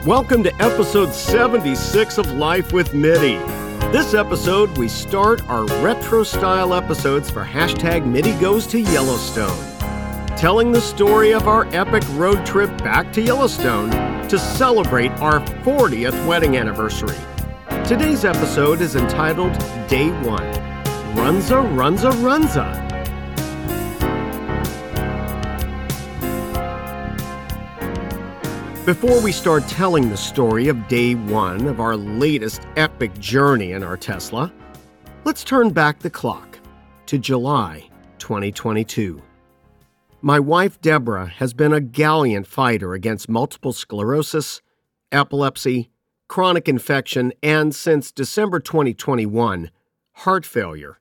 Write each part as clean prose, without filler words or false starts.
Welcome to episode 76 of Life with Mitty. This episode, we start our retro-style episodes for hashtag Mitty Goes to Yellowstone, telling the story of our epic road trip back to Yellowstone to celebrate our 40th wedding anniversary. Today's episode is entitled Day 1, Runza, Runza, Runza. Before we start telling the story of Day 1 of our latest epic journey in our Tesla, let's turn back the clock to July 2022. My wife Deborah has been a gallant fighter against multiple sclerosis, epilepsy, chronic infection, and since December 2021, heart failure.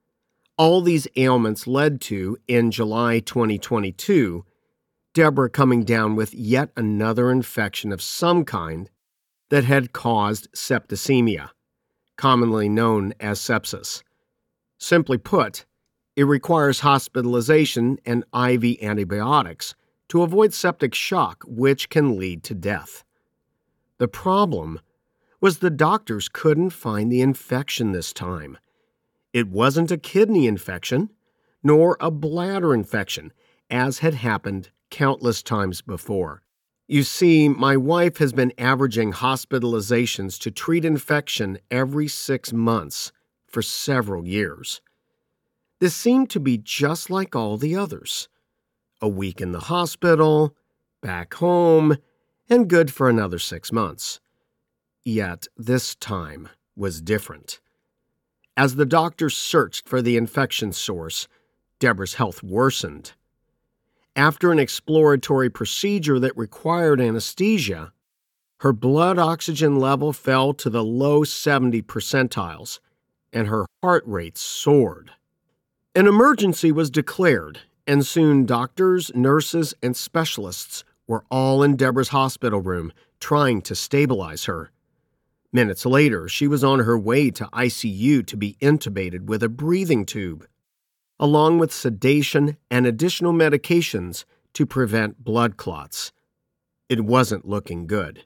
All these ailments led to, in July 2022, Deborah coming down with yet another infection of some kind that had caused septicemia, commonly known as sepsis. Simply put, it requires hospitalization and IV antibiotics to avoid septic shock, which can lead to death. The problem was the doctors couldn't find the infection this time. It wasn't a kidney infection, nor a bladder infection, as had happened countless times before. You see, my wife has been averaging hospitalizations to treat infection every 6 months for several years. This seemed to be just like all the others. A week in the hospital, back home, and good for another 6 months. Yet this time was different. As the doctors searched for the infection source, Deborah's health worsened. After an exploratory procedure that required anesthesia, her blood oxygen level fell to the low 70 percentiles, and her heart rate soared. An emergency was declared, and soon doctors, nurses, and specialists were all in Deborah's hospital room trying to stabilize her. Minutes later, she was on her way to ICU to be intubated with a breathing tube, along with sedation and additional medications to prevent blood clots. It wasn't looking good.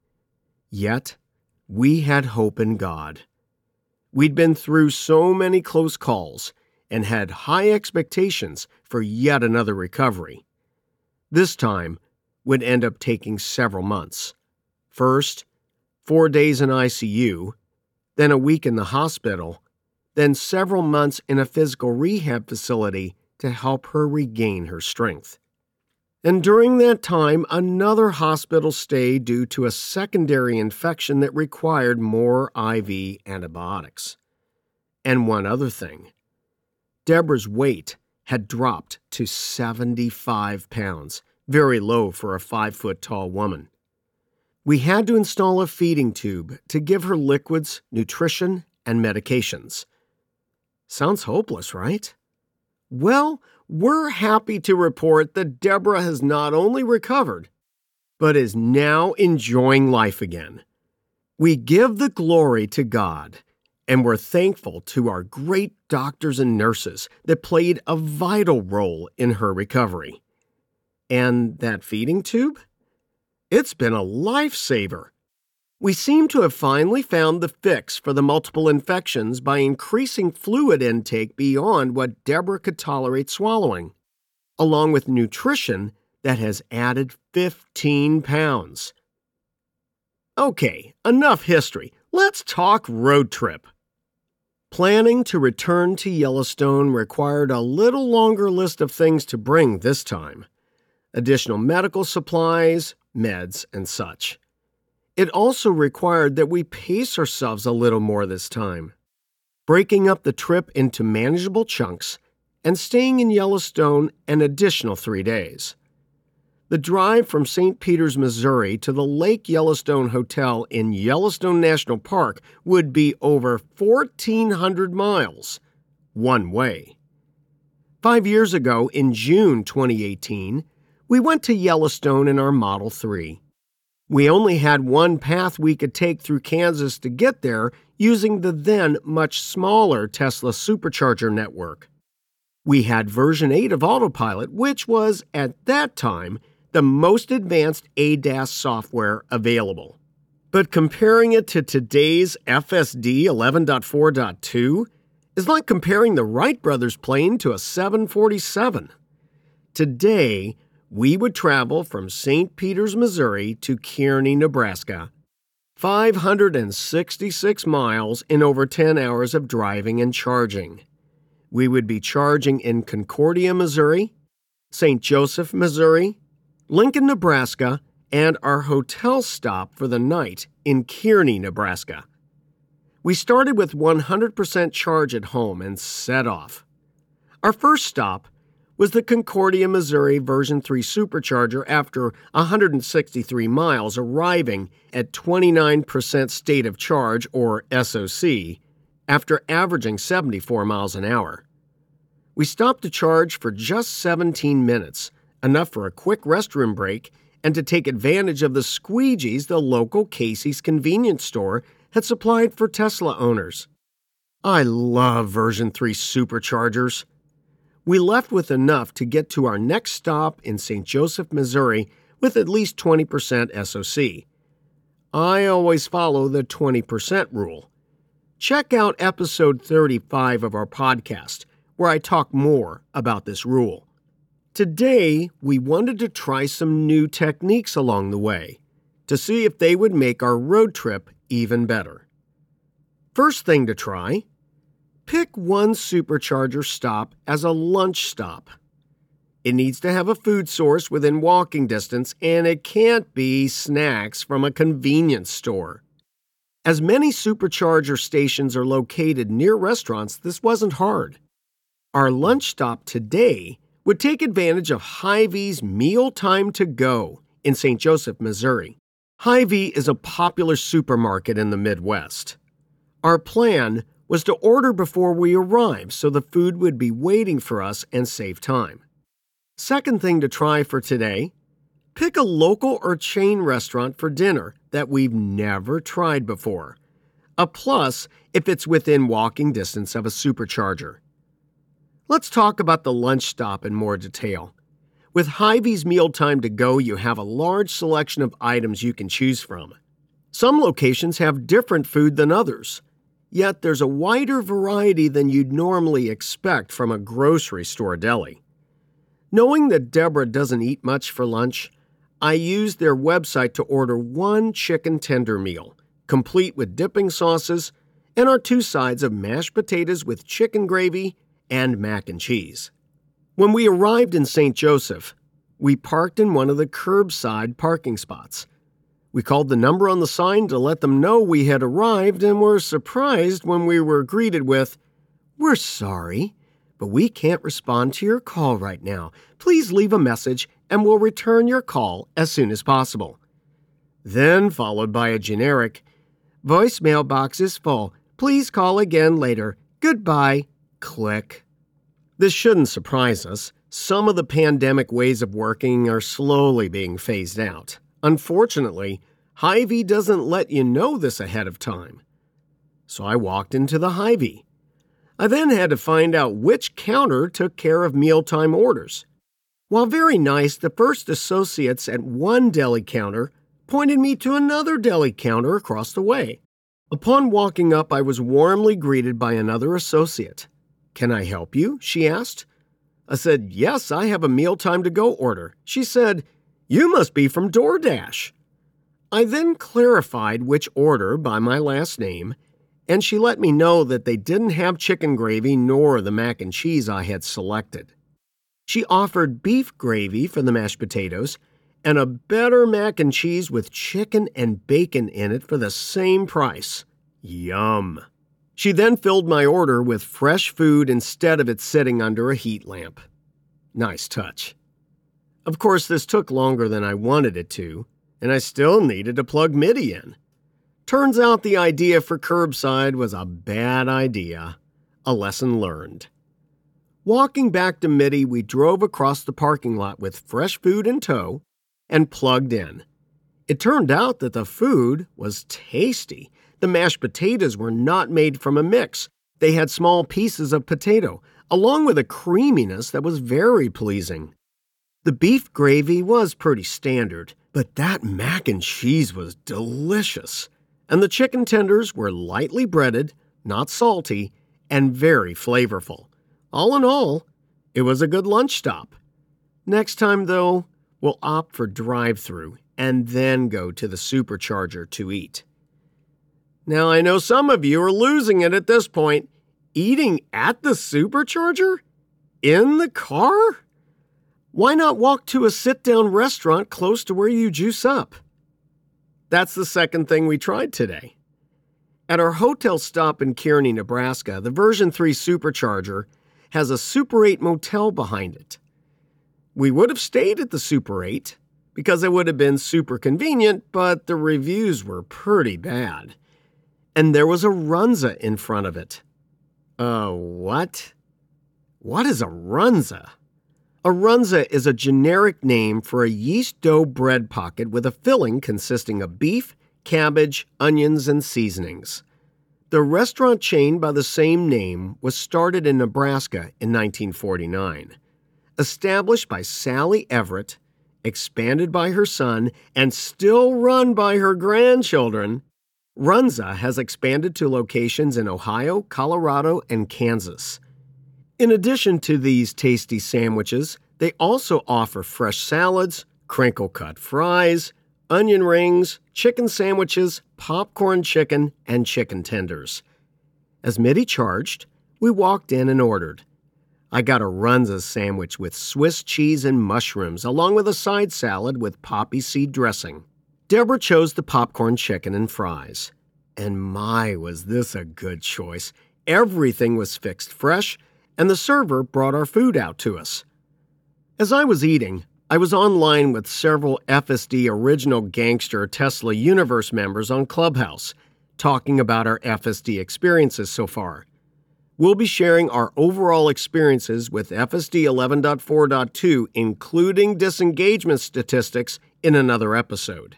Yet, we had hope in God. We'd been through so many close calls and had high expectations for yet another recovery. This time would end up taking several months. First, 4 days in ICU, then a week in the hospital, then several months in a physical rehab facility to help her regain her strength. And during that time, another hospital stay due to a secondary infection that required more IV antibiotics. And one other thing, Deborah's weight had dropped to 75 pounds, very low for a 5-foot-tall woman. We had to install a feeding tube to give her liquids, nutrition, and medications. Sounds hopeless, right? Well, we're happy to report that Deborah has not only recovered, but is now enjoying life again. We give the glory to God, and we're thankful to our great doctors and nurses that played a vital role in her recovery. And that feeding tube? It's been a lifesaver. We seem to have finally found the fix for the multiple infections by increasing fluid intake beyond what Deborah could tolerate swallowing, along with nutrition that has added 15 pounds. Okay, enough history. Let's talk road trip. Planning to return to Yellowstone required a little longer list of things to bring this time. Additional medical supplies, meds, and such. It also required that we pace ourselves a little more this time, breaking up the trip into manageable chunks and staying in Yellowstone an additional 3 days. The drive from St. Peters, Missouri to the Lake Yellowstone Hotel in Yellowstone National Park would be over 1,400 miles, one way. 5 years ago, in June 2018, we went to Yellowstone in our Model 3. We only had one path we could take through Kansas to get there using the then much smaller Tesla Supercharger network. We had version 8 of Autopilot, which was, at that time, the most advanced ADAS software available. But comparing it to today's FSD 11.4.2 is like comparing the Wright brothers plane to a 747. Today, we would travel from St. Peters, Missouri to Kearney, Nebraska, 566 miles in over 10 hours of driving and charging. We would be charging in Concordia, Missouri, St. Joseph, Missouri, Lincoln, Nebraska, and our hotel stop for the night in Kearney, Nebraska. We started with 100% charge at home and set off. Our first stop was the Concordia, Missouri version 3 supercharger after 163 miles, arriving at 29% state of charge, or SOC, after averaging 74 miles an hour. We stopped to charge for just 17 minutes, enough for a quick restroom break and to take advantage of the squeegees the local Casey's convenience store had supplied for Tesla owners. I love version 3 superchargers. We left with enough to get to our next stop in St. Joseph, Missouri with at least 20% SOC. I always follow the 20% rule. Check out episode 35 of our podcast, where I talk more about this rule. Today, we wanted to try some new techniques along the way to see if they would make our road trip even better. First thing to try, pick one supercharger stop as a lunch stop. It needs to have a food source within walking distance, and it can't be snacks from a convenience store. As many supercharger stations are located near restaurants, this wasn't hard. Our lunch stop today would take advantage of Hy-Vee's Meal Time to Go in St. Joseph, Missouri. Hy-Vee is a popular supermarket in the Midwest. Our plan was to order before we arrived so the food would be waiting for us and save time. Second thing to try for today, pick a local or chain restaurant for dinner that we've never tried before. A plus if it's within walking distance of a supercharger. Let's talk about the lunch stop in more detail. With Hy-Vee's Meal Time to Go, you have a large selection of items you can choose from. Some locations have different food than others, yet there's a wider variety than you'd normally expect from a grocery store deli. Knowing that Deborah doesn't eat much for lunch, I used their website to order one chicken tender meal, complete with dipping sauces, and our 2 sides of mashed potatoes with chicken gravy and mac and cheese. When we arrived in St. Joseph, we parked in one of the curbside parking spots. We called the number on the sign to let them know we had arrived and were surprised when we were greeted with, "We're sorry, but we can't respond to your call right now. Please leave a message and we'll return your call as soon as possible." Then followed by a generic, "Voicemail box is full. Please call again later. Goodbye." Click. This shouldn't surprise us. Some of the pandemic ways of working are slowly being phased out. Unfortunately, Hy-Vee doesn't let you know this ahead of time. So I walked into the Hy-Vee. I then had to find out which counter took care of mealtime orders. While very nice, the first associates at one deli counter pointed me to another deli counter across the way. Upon walking up, I was warmly greeted by another associate. "Can I help you?" she asked. I said, "Yes, I have a mealtime to go order." She said, "You must be from DoorDash." I then clarified which order by my last name, and she let me know that they didn't have chicken gravy nor the mac and cheese I had selected. She offered beef gravy for the mashed potatoes and a better mac and cheese with chicken and bacon in it for the same price. Yum. She then filled my order with fresh food instead of it sitting under a heat lamp. Nice touch. Of course, this took longer than I wanted it to, and I still needed to plug MIDI in. Turns out the idea for curbside was a bad idea. A lesson learned. Walking back to MIDI, we drove across the parking lot with fresh food in tow and plugged in. It turned out that the food was tasty. The mashed potatoes were not made from a mix. They had small pieces of potato, along with a creaminess that was very pleasing. The beef gravy was pretty standard, but that mac and cheese was delicious. And the chicken tenders were lightly breaded, not salty, and very flavorful. All in all, it was a good lunch stop. Next time, though, we'll opt for drive-thru and then go to the Supercharger to eat. Now, I know some of you are losing it at this point. Eating at the Supercharger? In the car? Why not walk to a sit-down restaurant close to where you juice up? That's the second thing we tried today. At our hotel stop in Kearney, Nebraska, the Version 3 Supercharger has a Super 8 motel behind it. We would have stayed at the Super 8 because it would have been super convenient, but the reviews were pretty bad. And there was a Runza in front of it. What? What is a Runza? A Runza is a generic name for a yeast dough bread pocket with a filling consisting of beef, cabbage, onions, and seasonings. The restaurant chain by the same name was started in Nebraska in 1949. Established by Sally Everett, expanded by her son, and still run by her grandchildren, Runza has expanded to locations in Ohio, Colorado, and Kansas. In addition to these tasty sandwiches, they also offer fresh salads, crinkle-cut fries, onion rings, chicken sandwiches, popcorn chicken, and chicken tenders. As Mitty charged, we walked in and ordered. I got a Runza sandwich with Swiss cheese and mushrooms, along with a side salad with poppy seed dressing. Deborah chose the popcorn chicken and fries. And my, was this a good choice. Everything was fixed fresh, and the server brought our food out to us. As I was eating, I was online with several FSD Original Gangster Tesla Universe members on Clubhouse, talking about our FSD experiences so far. We'll be sharing our overall experiences with FSD 11.4.2, including disengagement statistics, in another episode.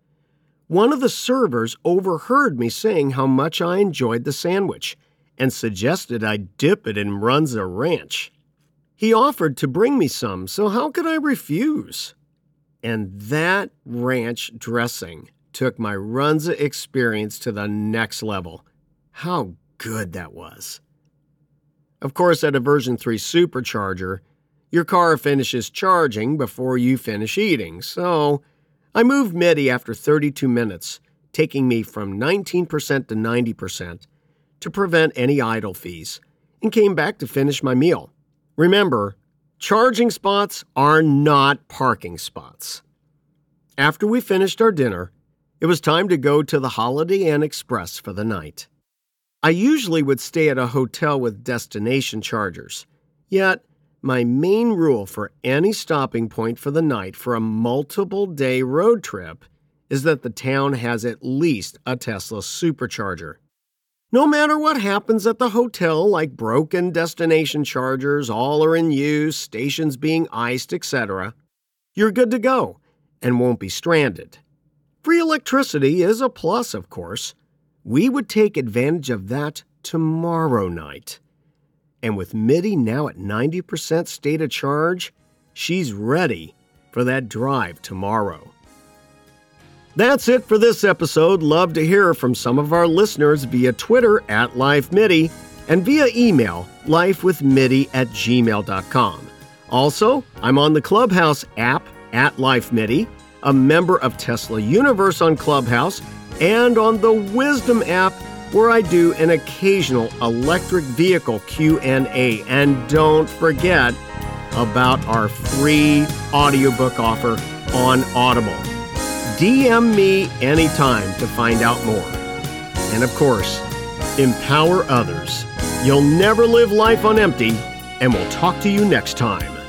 One of the servers overheard me saying how much I enjoyed the sandwich and suggested I dip it in Runza Ranch. He offered to bring me some, so how could I refuse? And that ranch dressing took my Runza experience to the next level. How good that was. Of course, at a Version 3 Supercharger, your car finishes charging before you finish eating, so I moved Mitty after 32 minutes, taking me from 19% to 90% to prevent any idle fees, and came back to finish my meal. Remember, charging spots are not parking spots. After we finished our dinner, it was time to go to the Holiday Inn Express for the night. I usually would stay at a hotel with destination chargers, yet my main rule for any stopping point for the night for a multiple-day road trip is that the town has at least a Tesla Supercharger. No matter what happens at the hotel, like broken destination chargers, all are in use, stations being iced, etc., you're good to go and won't be stranded. Free electricity is a plus, of course. We would take advantage of that tomorrow night. And with Mitty now at 90% state of charge, she's ready for that drive tomorrow. That's it for this episode. Love to hear from some of our listeners via Twitter @LifeMitty and via email lifewithmitty@gmail.com. Also, I'm on the Clubhouse app @LifeMitty, a member of Tesla Universe on Clubhouse, and on the Wisdom app, where I do an occasional electric vehicle Q&A. And don't forget about our free audiobook offer on Audible. DM me anytime to find out more. And of course, empower others. You'll never live life on empty, and we'll talk to you next time.